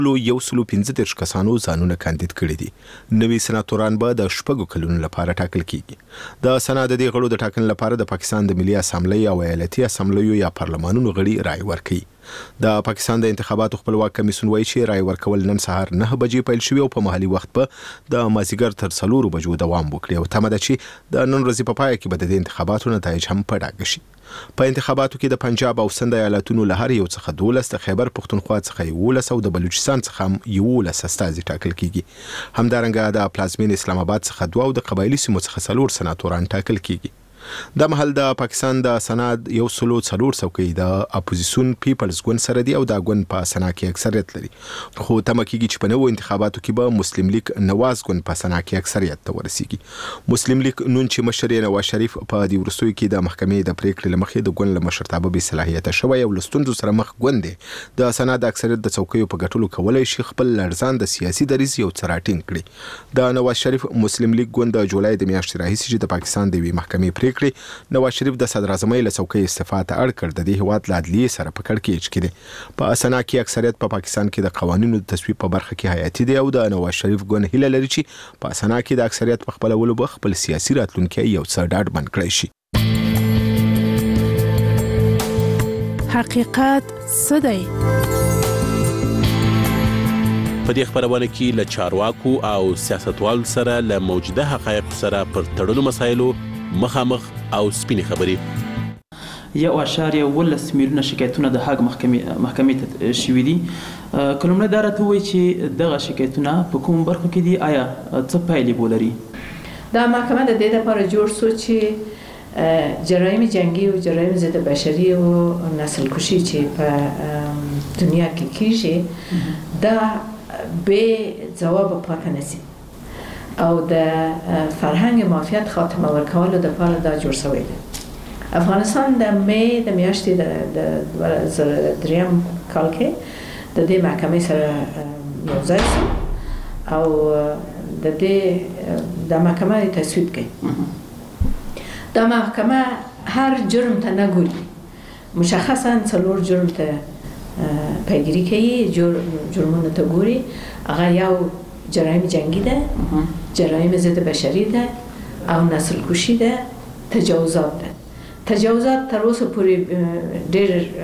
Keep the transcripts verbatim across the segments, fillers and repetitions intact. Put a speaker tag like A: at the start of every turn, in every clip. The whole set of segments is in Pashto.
A: یو سلو پنځه دېرش کسانو ځانونه کاندید کړي دي. نوي سناتوران به د شپږو کلونو لپاره ټاکل کیږي. د سنا د دې غړو د ټاکنې لپاره د پاکستان د ملي اسامبلۍ او ایالتي اسامبلیو یا پارلمانونو غړي رای ورکوي. د پاکستان د انتخاباتو خپلواک کمیسیون وایي چې رای ورکول نن سهار نه بجې پیل شوي او په محلي وخت به د مازدیګر تر څلورو بجو دوام وکړي او تمه ده چې د نن ورځې په پای کې به د انتخاباتو نتایج هم په ډاګه شي. په انتخاباتو کې د پنجاب او سند ایالتونو له هر یو څخه دولس، د خیبر پختونخوا څخه یولس او د بلوچستان څخه هم یولس استازي ټاکل کیږي. همدارنګه د پلازمین اسلام آباد څخه دوه او د قبایلي سیمو څخه څلور سناتوران ټاکل کیږي. د محل د پاکستان د سند یو سلو څلور څوکۍ د اپوزیسیون پیپلز ګوند سره دی او دا ګوند په سنا کې اکثریت لري. خو تمه کیږي چې په نوو انتخاباتو کې به مسلم لیگ نواز ګوند په سنا کې اکثریت ته ورسیږي. مسلم لیگ نون چې مشر نواز شریف په دې وروستیو کې د محکمې د پریکړې لمخې د ګوند له مشرتابه بې صلاحیته شوی او لستونزو سره مخ ګوند دی د سنا د اکثریت د څوکیو په ګټلو کولای شي خپل لړزان د سیاسي دریځ یو څه راټینګ کړي. د نواز شریف مسلم لیگ ګوند د جولای د میاشتې راهیسې چې د پاکستان د یوې محکمې پریکړې نواز شریف د صدر اعظمۍ له څوکۍ استعفا ته اړ کړ، د دې هیواد له عدلیې سره په کړکېچ کې دی. په سنا کې اکثریت په پاکستان کې د قوانینو د تصویب په برخه کې حیاتي دی او د نواز شریف ګوند هیله لري چې په سنا کې د اکثریت په خپلولو به خپل سیاسي راتلونکی یو څه ډاډمن کړی شي.
B: حقیقت څه دی؟
C: په دې خبرونه کې له چارواکو او سیاستوالو سره له موجوده حقایقو سره پر تړلو مسایلو مخامخ او سپینې خبرې.
D: یو اشاریه ولس میلیونه شکایتونه د هاګ محکمې محکمې ته شوي دي. کلمه دا راته وایي چې دغه شکایتونه په کوم برخو کې دي، آیا څه پایلې ولري؟
E: دا محکمه د دې لپاره جوړ شو چې جرایم جنگی او جرایم ضد بشری او نسل کشی چې په دنیا کې کیږي دا به جواب پاتې نشي او د فرهنګ مافیات خاتمه ورکولو لپاره دا جوړ شوی دی. افغانستان د می د میاشتې د دوه زره دریم کال کې د دې محکمې سره یو ځای شو او د دې د محکمه تصویب کړي. دا محکمه هر جرم ته نه ګوري، مشخصا څلور جرم ته پیگیری کوي، جرمونو ته ګوري. هغه یو جرایم جنگی ده، جرایم ضد بشری ده او نسل کشی ده، تجاوزات ده. تجاوزات تر اوسه پورې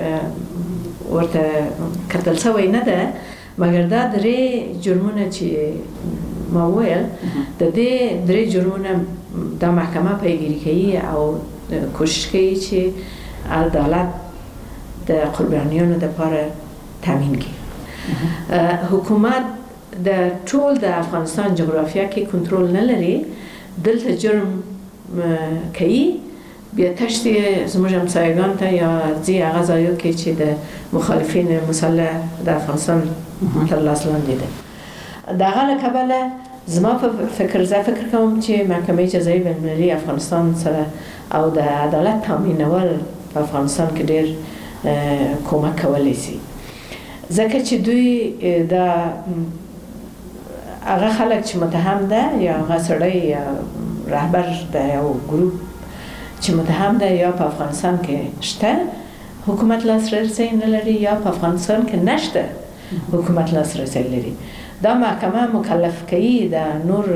E: ډېر ورته کتل شوی نه ده، مګر دا درې جرمونه چې ما وویل د دې درې جرمونه دا محکمه پیگیری کوي او کوشش کوي چې عدالت د قربانیانو لپاره تامین کړي. حکومت د ټول د افغانستان جغرافیه کې کنټرول نه لري، دلته جرم کوي بیا تشتی زموږ همسایگان ته یا ځي هغه ځایو کې چې د مخالفین مسلح د افغانستان تر لاس لاندې ده. د هغه له کبله زما په فکر زه فکر کوم چې محکمې جزایي بین‌المللي افغانستان سره او د عدالت تامینول په افغانستان کې ډېر کمک کولی شي، ځکه چې دوی د هغه خلک چې متهم ده یا هغه سړی یا رهبر د یو ګروپ چې متهم ده یا په افغانستان کې شته حکومت لاسرسی نه لري یا په افغانستان کې نشته حکومت لاسرسی لري. دا محکمه مکلف کوي د نور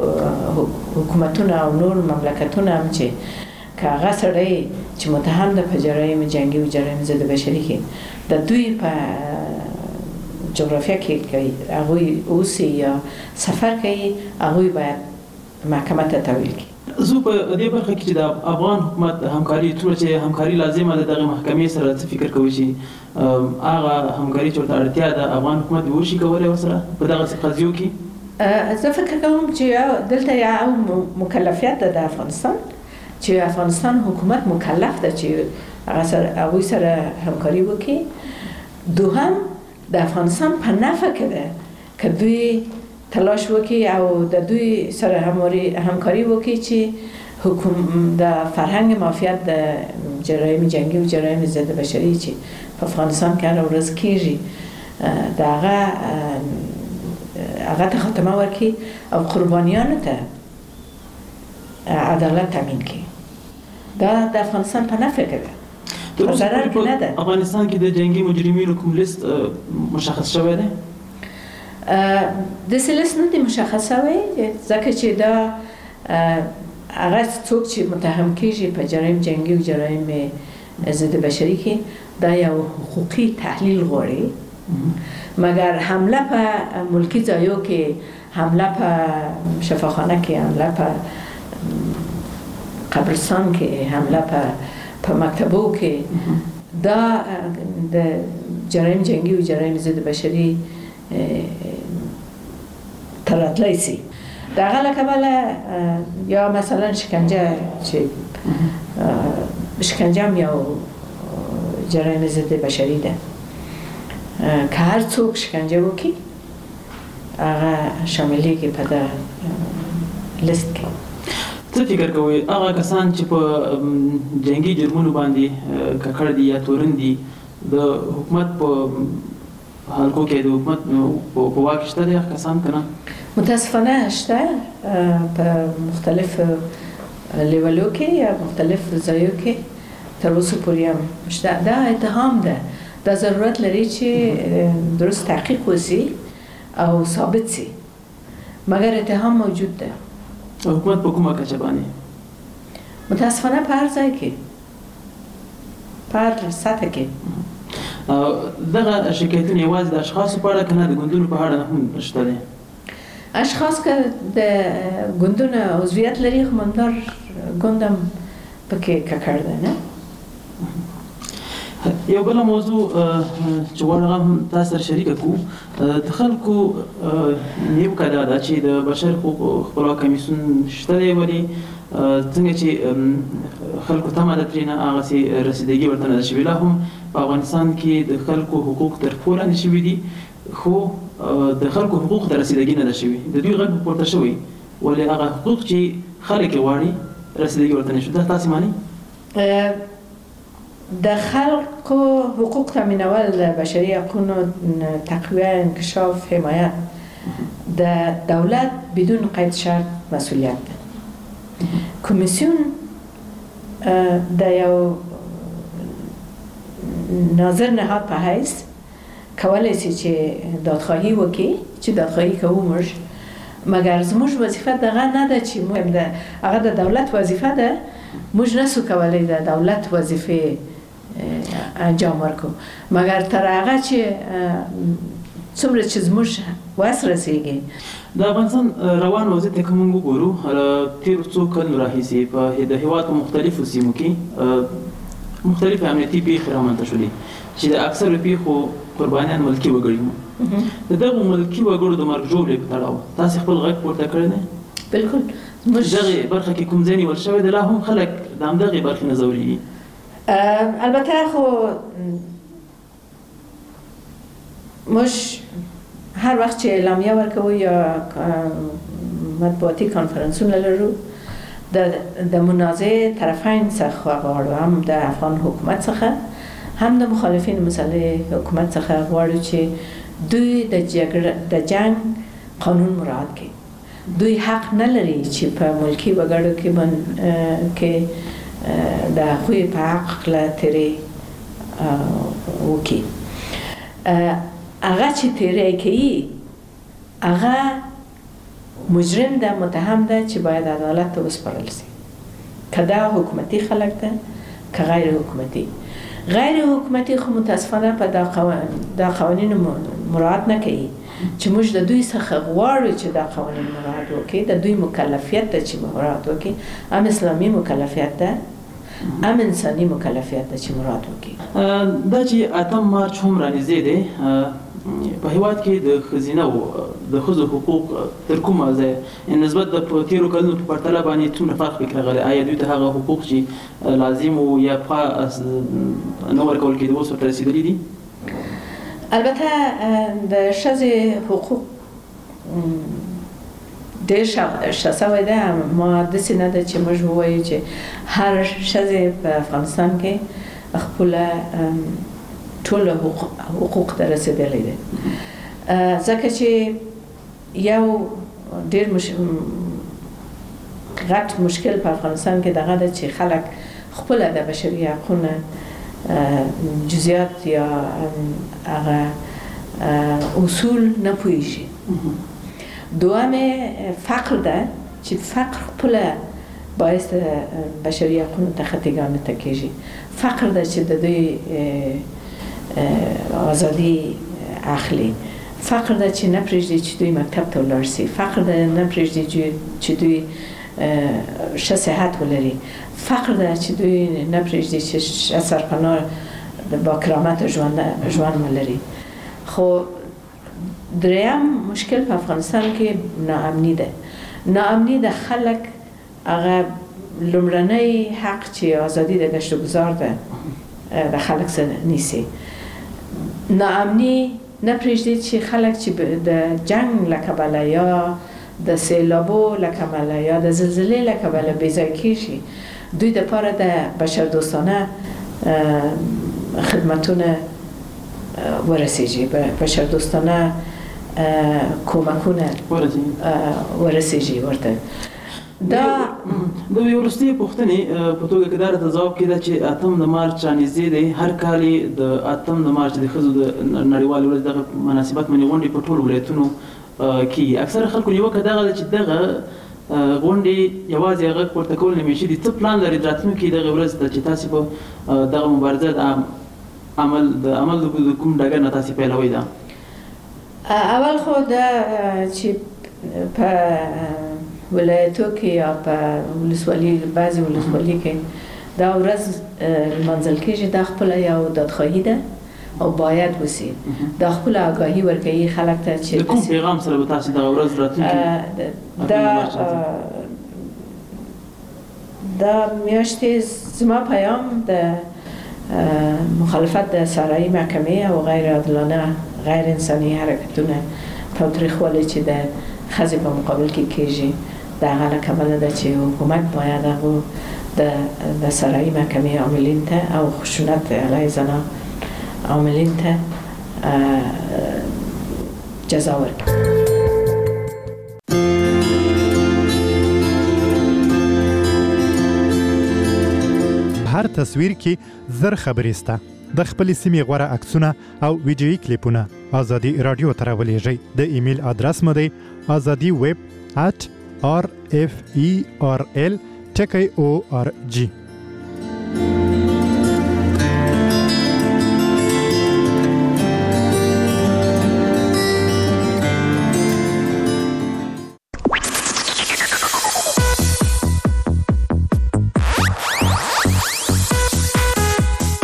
E: حکومتونه او نور مملکتونه هم چې که هغه سړی چې متهم ده په جرایم جنگی او جرایم ضد بشري کې د دوی په جغرافیه کې کوي هغوی اوسي یا سفر کوي، هغوی باید محکمه ته تحویل کړي.
D: زه په دې برخه کې چې د افغان حکومت همکاري ټول چې همکاري لازمه ده دغه محکمې سره څه فکر کوي چې هغه همکاري چې ورته اړتیا ده افغان حکومت وشي کولی ورسره په دغه قضیو کې؟
E: زه فکر کوم چې دلته یو مکلفیت ده د افغانستان چې افغانستان حکومت مکلف ده چې هغوی سره همکاري وکړي. دوهم د افغانستان په نفع کې ده که دوی تلاش وکړي او د دوی سره همکاري وکړي چې حکومت د فرهنګ مافیات د جرایم جنگی او جرایم ضد بشري چې په افغانستان کې هره ورځ کیږي د هغه هغه ته خاتمه ورکړي او قربانیانو ته عدالت تامین کړي. دا د افغانستان په نفع کې ده، په ضرر کې نه ده.
D: افغانستان کې د جنگي مجرمینو کوم لیست مشخص شوی دی؟
E: داسې لس نه دي مشخص شوی ځکه چې دا هغه څوک چې متهم کېږي په جرایم جنګي او جرایم ضد بشري کې دا یو حقوقي تحلیل غواړي مګر حمله په ملکي ځایو کې حمله په شفاخانه کې حمله په قبرستان کې حمله په په مکتبو کې دا د جرایم جنګي او جرایم ضد بشري تراتلی سي دا غلا کبله یا مثلا شکنجه چې شکنجه هم یو جرایم ضد بشري ده که هر څوک شکنجه وکړي هغه شاملېږي په دا لیست کې.
D: څه فکر کوئ هغه کسان چې په جنګي جرمونو باندې ککړ دي یا تورن دي د حکومت په حلقو کې د حکومت په واک شته دي هغه کسان که نه؟
E: متاسفانه شته په مختلفو لیولو کې یا مختلفو ځایو کې تر اوسه پورې هم شته. دا اتهام ده دا ضرورت لري چې درست تحقیق وشي او ثابت شي مګر اتهام موجود ده.
D: حکومت په کومه کچه باندې؟
E: متاسفانه په هر ځای کې په هر سطح کې.
D: دغه شکایتونه یوازې د اشخاصو په اړه که نه د ګوندونو په اړه هم شته دی؟
E: اشخاص که د ګوندونو عضویت لري خو ممدار ګوند هم پکې ککړ دی نه.
D: یو بله موضوع چې غواړم هم تاسو سره شریکه کړو د خلکو نیوکه دا ده چې د بشر حقوقو خپلواک کمیسیون شته دی ولې څنګه چې خلکو تمه ده ترېنه هغسې رسیدګي ورته نه ده شوې. لا هم په افغانستان کې د خلکو حقوق تر پښو لاندې شوي دي خو د خلکو حقوق ته رسیدګي نه ده شوې. د دوی غږ پورته شوی ولې هغه حقوق چې خلک یې غواړي رسیدګي ورته نه شو. دا تاسې معنی؟
E: د خلقو حقوق تامینول د بشري حقوقو تقویه انکشاف حمایت د دولت بدون قید شرط مسئولیت ده. کمیسیون د یو ناظر نهاد په حیث کولی شي چې دادخواهي وکړي چې دادخواهي کوو موږ مګر زموږ وظیفه دغه نه ده چې مهم ده هغه د دولت وظیفه ده موږ نسو کولی د دولت وظیفې انجام ورکو مګر تر هغه چې څومره چې زموږ وس رسیږي.
D: د افغانستان روان وضعیت ته که موږ وګورو تېرو څو کلونو راهیسې په د هېواد په مختلفو سیمو کې مختلفې امنیتي پېښې رامنځته شولې چې د اکثرو پېښو قربانیان ملکي وګړي وو. د دغو ملکي وګړو د مرګ ژوبلې په تړاو تاسې خپل غږ پورته کړی دی؟
E: بلکل.
D: دغې برخه کې کوم ځای نیول شوی دی لا هم خلک د همدغې برخې نه ځورېږي؟
E: البته خو موږ هر وخت چې اعلامیه ورکوو یا مطبوعاتي کانفرنسونه لرو د منازعې طرفین څخه غواړو هم د افغان حکومت څخه هم د مخالفین مسلح حکومت څخه غواړو چې دوی د جګړه د جنگ قانون مراعات کړي. دوی حق نه لري چې په ملکي وګړو کې من کې د هغوی په حق له تېرې وکړي. هغه چې تېری کوي هغه مجرم ده متهم ده چې باید عدالت ته وسپارل شي که دا حکومتي خلک ده که غیر حکومتي. غیر حکومتي خو متاسفانه په دا قوانینو مراعات نه کوي چې موږ د دوی څخه غواړو چې دا قوانین مراعات وکړي. د دوی مکلفیت ده چې مراعات وکړي هم اسلامي مکلفیت ده هم انساني مکلفیت ده چې مراعات وکړي.
D: دا چې اتم مارچ هم رانږدې دی په هېواد کې د ښځینه د ښځو حقوق تر کومه ځایه نسبت د تېرو کلونو په پرتله باندې څومره فرق پکې راغلی؟ آیا دوی ته هغه حقوق چې لازم وو یا پخوا نه ورکول کېدو اوس ورته رسېدلي دي؟
E: البته د ښځې حقوق ډېر ښه شوی دی. ما داسې نه ده چې موږ ووایو چې هر ښځې په افغانستان کې خپله ټول حقوق ته رسېدلی دی ځکه چې یو ډېر غټ مشکل په افغانستان کې دغه ده چې خلک خپله د بشري حقونه جزئیات یا هغه اصول نه پوهېږي دوام فقر ده چې فقر خپل باعث بشري حقوقو ته خطیګانه تکیږي. فقر ده چې د دوی آزادي اخلي. فقر ده چې نه پرېږدي چې دوی مکتب ته ولاړ شي. فقر ده نه پرېږدي چې دوی ښه صحت ولري. فقر ده چې دوی نه پرېږدي چې ښه سرپناه د باکرامت ژوند ولري. خو دریم مشکل په افغانستان کې ناامني ده. ناامني د خلک هغه لومړنی حق چې ازادي د گشت و گذار ده د خلک سره نیسي. ناامني نه پرېږدي چې خلک چې د جنگ له کبله یا د سیلابو له کبله یا د زلزلې له کبله بېځای کېږي، دوی دپاره د بشردوستانه خدمتونه ورسیږي، بشردوستانه کمکونه ورسیږي ورته.
D: دا د یو وروستۍ پوښتنې په توګه کې دا راته ځواب کېده چې اتم د مارچ رانږدې دی. هر کال د اتم د مارچ د ښځو د نړیوالې ورځې دغه مناسبت باندې غونډې په ټولو ولایتونو کېږي. اکثره خلکو نیوکه دغه ده چې دغه غونډې یوازې هغه پورته کول نمیشي دي. څه پلان لري د راتلونکي دغه ورځ ته چې تاسې په دغه مبارزه د عمل د عمل د کوم ډګر نه تاسې پیلوئ؟ ده
E: اول خو دا چې په ولایتو کې یا په ولسوالي بعضې ولسوالي کې دا ورځ لمانځل کېږي، دا خپله یو دادخواهي ده او باید وسي. دا خپله آګاهي ورکوي خلک ته چې
D: د کوم پیغام سره به تاسې دغه ورځ راتلونکي
E: دا دا میاشتې زما پیام د مخالفت د سرایی محکمې او غیر عادلانه غیر انساني حرکتونه تاوتریخوالی چې د ښځې په مقابل کې کېږي د هغه له کبله ده چې حکومت باید هغو د سرایی محکمې عاملین ته او خشونت علیه زنان عاملین ته جزا ورکړي.
B: هر تصویر کې زر خبرې سته. د خپلې سیمې غوره عکسونه او ویډیویي کلیپونه ازادي راډیو ته راولېږئ. د ایمیل ادرس مو دی ازادي ویب ات آر اف ای آر ال ټکی او آر جی.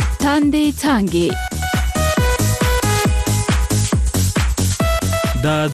F: تاندې څانګې.
C: دا